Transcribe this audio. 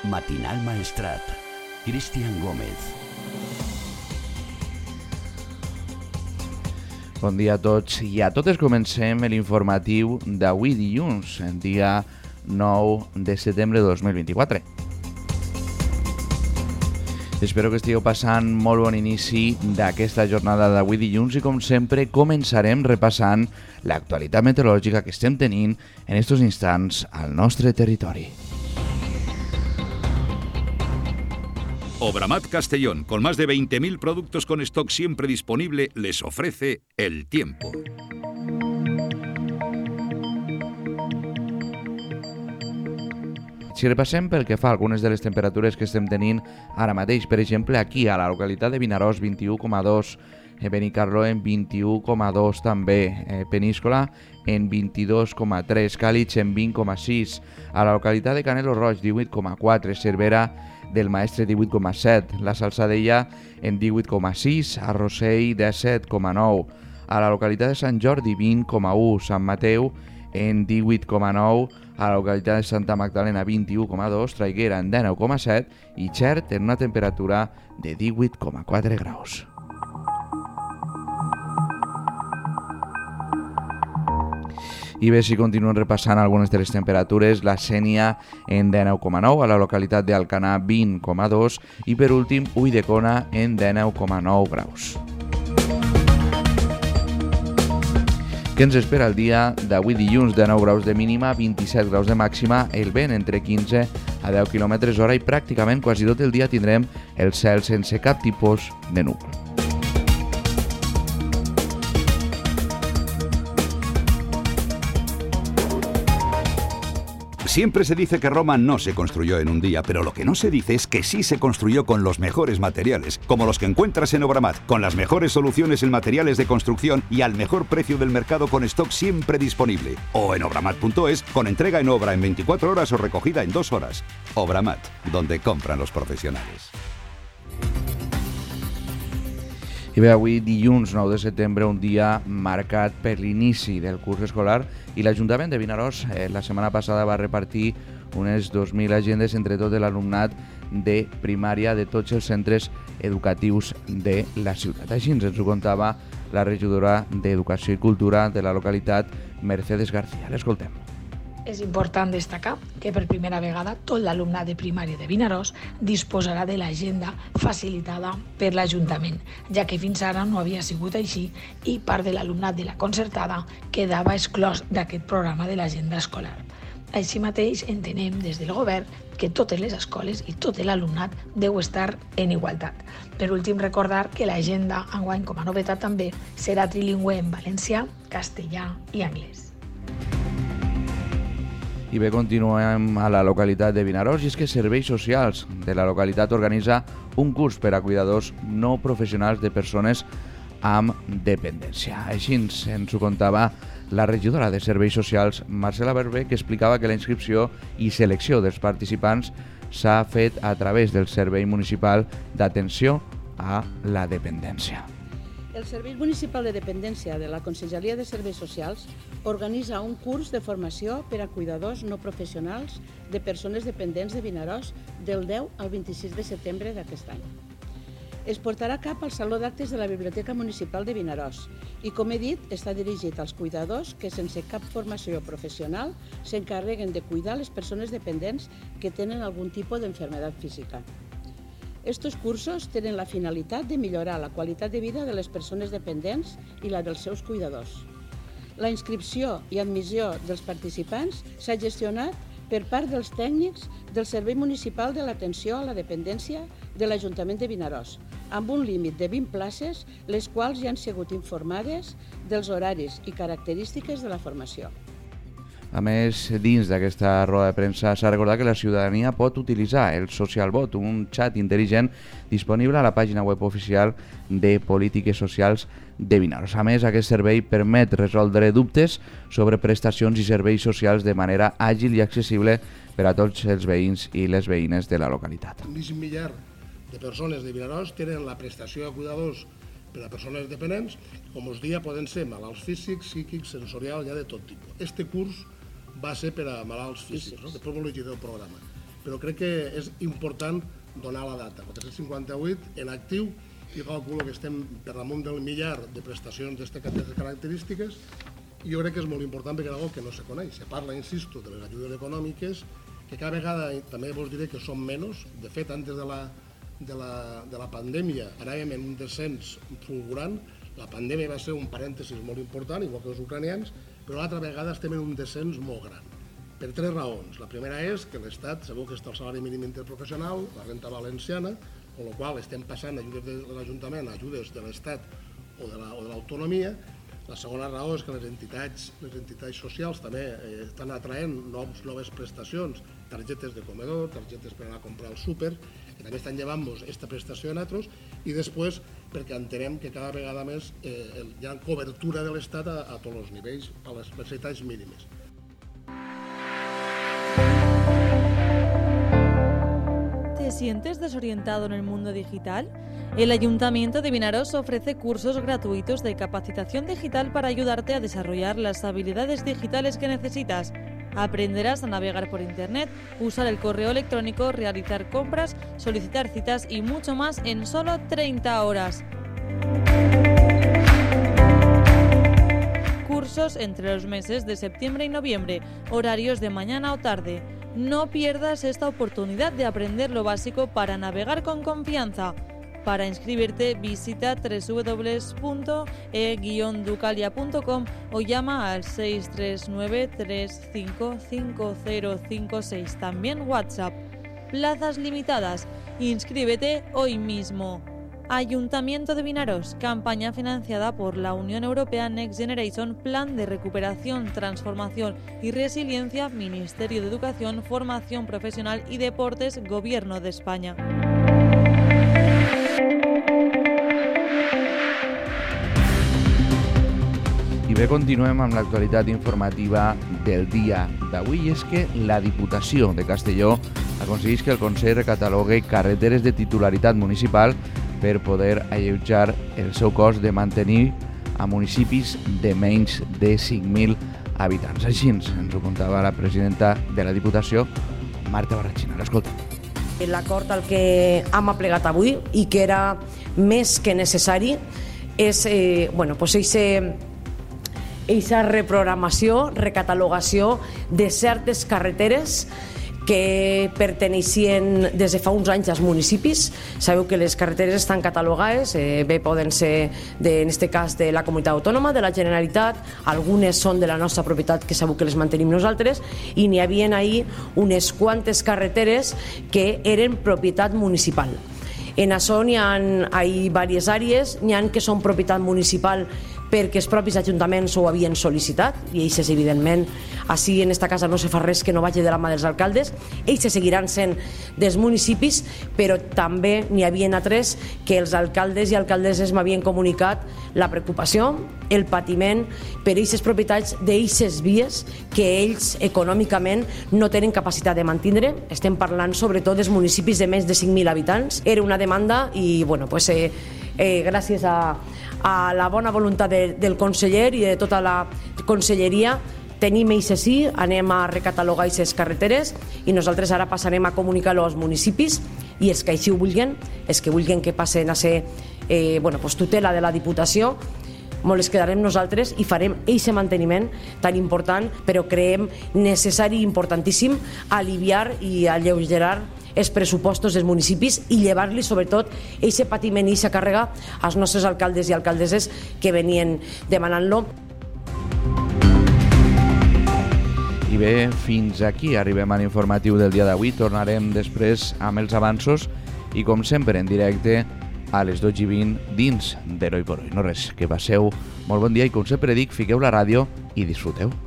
Matinal Maestrat. Cristian Gómez. Bon dia a tots i a totes. Comencem l'informatiu d'avui dilluns, dia 9 de setembre de 2024. Espero que estigueu passant molt bon inici d'aquesta jornada d'avui dilluns i, com sempre, començarem repassant l'actualitat meteorològica que estem tenint en estos instants al nostre territori. Obramat Castellón, con más de 20.000 productos con stock siempre disponible, les ofrece el tiempo. Si repassem pel que fa a algunes de les temperatures que estem tenint ara mateix, per exemple, aquí a la localitat de Vinaròs, 21,2, Benicarló en 21,2 també, Peníscola en 22,3, Càlig en 20,6, a la localitat de Canelo Roig, 18,4, Cervera del Maestre, 18,7, la Salzadella en 18,6, a Rossell, 17,9, a la localitat de Sant Jordi, 20,1, Sant Mateu en 18,9, a la localitat de Santa Magdalena 21,2, Traiguera en 19,7 i Xert en una temperatura de 18,4 graus. I bé, si continuen repassant algunes de les temperatures, la Sénia en 19,9, a la localitat d'Alcanar 20,2 i per últim Ulldecona en 19,9 graus. Què ens espera el dia d'avui dilluns? De 9 graus de mínima, 27 graus de màxima, el vent entre 15 a 10 km hora i pràcticament quasi tot el dia tindrem el cel sense cap tipus de núvol. Siempre se dice que Roma no se construyó en un día, pero lo que no se dice es que sí se construyó con los mejores materiales, como los que encuentras en Obramat, con las mejores soluciones en materiales de construcción y al mejor precio del mercado con stock siempre disponible. O en obramat.es, con entrega en obra en 24 horas o recogida en 2 horas. Obramat, donde compran los profesionales. I bé, avui dilluns 9 de setembre, un dia marcat per l'inici del curs escolar i l'Ajuntament de Vinaròs la setmana passada va repartir unes 2.000 agendes entre tot l'alumnat de primària de tots els centres educatius de la ciutat. Així ens ho contava la regidora d'Educació i Cultura de la localitat, Mercedes García. L'escoltem. És important destacar que per primera vegada tot l'alumnat de primària de Vinaròs disposarà de l'agenda facilitada per l'Ajuntament, ja que fins ara no havia sigut així i part de l'alumnat de la concertada quedava exclòs d'aquest programa de l'agenda escolar. Així mateix entenem des del govern que totes les escoles i tot l'alumnat deu estar en igualtat. Per últim, recordar que l'agenda enguany, com a novetat també, serà trilingüe en valencià, castellà i anglès. I bé, continuem a la localitat de Vinaròs i és que Serveis Socials de la localitat organitza un curs per a cuidadors no professionals de persones amb dependència. Així ens ho contava la regidora de Serveis Socials, Marcela Berber, que explicava que la inscripció i selecció dels participants s'ha fet a través del Servei Municipal d'Atenció a la Dependència. El Servei Municipal de Dependència de la Conselleria de Serveis Socials organitza un curs de formació per a cuidadors no professionals de persones dependents de Vinaròs del 10 al 26 de setembre d'aquest any. Es portarà a cap al Saló d'Actes de la Biblioteca Municipal de Vinaròs i, com he dit, està dirigit als cuidadors que, sense cap formació professional, s'encarreguen de cuidar les persones dependents que tenen algun tipus d'enfermedad física. Estos cursos tenen la finalitat de millorar la qualitat de vida de les persones dependents i la dels seus cuidadors. La inscripció i admissió dels participants s'ha gestionat per part dels tècnics del Servei Municipal de l'Atenció a la Dependència de l'Ajuntament de Vinaròs, amb un límit de 20 places, les quals ja han sigut informades dels horaris i característiques de la formació. A més, dins d'aquesta roda de premsa s'ha recordat que la ciutadania pot utilitzar el Social Bot, un xat intel·ligent disponible a la pàgina web oficial de Polítiques Socials de Vinaròs. A més, aquest servei permet resoldre dubtes sobre prestacions i serveis socials de manera àgil i accessible per a tots els veïns i les veïnes de la localitat. Un millar de persones de Vinaròs tenen la prestació de cuidadors per a persones dependents, com us dia, poden ser malalts físics, psíquics, sensorials, ja de tot tipus. Este curs va ser per a malalts físics, no? Després m'ho llegiré el programa. però crec que és important donar la data. 458 en actiu, i calculo que estem per damunt del millar de prestacions d'aquestes característiques, i jo crec que és molt important perquè és una cosa que no se coneix. Se parla, insisto, de les ajudes econòmiques, que cada vegada també vos diré que són menys. De fet, antes de la pandèmia anàvem en un descens fulgurant. La pandèmia va ser un parèntesis molt important, igual que els ucranians, però l'altra vegada estem en un descens molt gran. Per 3 raons. La primera és que l'Estat, sabeu que està el salari mínim interprofessional, la renta valenciana, amb la qual estem passant ajudes de l'Ajuntament a ajudes de l'Estat o de l'autonomia. La segona raó és que les entitats socials també estan atraent noves prestacions, targetes de comedor, targetes per anar a comprar al súper, que també estan llevant-nos aquesta prestació a nosaltres, i després perquè entenem que cada vegada més hi ha cobertura de l'Estat a tots els nivells, a les necessitats mínimes. ¿Te sientes desorientado en el mundo digital? El Ayuntamiento de Vinaroz ofrece cursos gratuitos de capacitación digital para ayudarte a desarrollar las habilidades digitales que necesitas. Aprenderás a navegar por Internet, usar el correo electrónico, realizar compras, solicitar citas y mucho más en solo 30 horas. Cursos entre los meses de septiembre y noviembre, horarios de mañana o tarde. No pierdas esta oportunidad de aprender lo básico para navegar con confianza. Para inscribirte, visita www.e-ducalia.com o llama al 639 355056. También WhatsApp. Plazas limitadas. Inscríbete hoy mismo. Ayuntamiento de Vinaroz, campaña financiada por la Unión Europea Next Generation, Plan de Recuperación, Transformación y Resiliencia, Ministerio de Educación, Formación Profesional y Deportes, Gobierno de España. I bé, continuem amb l'actualitat informativa del dia d'avui, i és que la Diputació de Castelló aconsegueix que el Consell recatalogui carreteres de titularitat municipal per poder alleujar el seu cost de mantenir a municipis de menys de 5.000 habitants. Així ens ho contava la presidenta de la Diputació, Marta Barratxina. L'escolta. L'acord al que hem aplegat avui i que era més que necessari és aquesta reprogramació, recatalogació de certes carreteres que perteneixien des de fa uns anys als municipis. Sabeu que les carreteres estan catalogades, bé poden ser, en aquest cas, de la comunitat autònoma, de la Generalitat, algunes són de la nostra propietat, que sabeu que les mantenim nosaltres, i n'hi havia ahir unes quantes carreteres que eren propietat municipal. En això n'hi ha diverses àrees, n'hi ha que són propietat municipal perquè els propis ajuntaments ho havien sol·licitat, i ells, evidentment, així en esta casa no se fa res que no vagi de la mà dels alcaldes. Ells seguiran sent dels municipis, però també n'hi havia altres que els alcaldes i alcaldesses m'havien comunicat la preocupació, el patiment per aquestes propietats d'aquestes vies que ells econòmicament no tenen capacitat de mantindre. Estem parlant sobretot dels municipis de més de 5.000 habitants. Era una demanda i, gràcies a la bona voluntat del conseller i de tota la conselleria, tenim això sí, anem a recatalogar aquestes carreteres i nosaltres ara passarem a comunicar-ho als municipis, i els que així ho vulguin, els que vulguin que passen a ser tutela de la Diputació, molt les quedarem nosaltres i farem aquest manteniment tan important, però creiem necessari i importantíssim aliviar i alleugerar els pressupostos dels municipis i llevar-li sobretot aquest patiment i aquesta càrrega als nostres alcaldes i alcaldesses que venien demanant-lo. I bé, fins aquí arribem a l'informatiu del dia d'avui. Tornarem després amb els avanços i, com sempre, en directe a les 12:20 dins d'Heroi por Hoy. No res, que passeu molt bon dia i, com sempre dic, fiqueu la ràdio i disfruteu.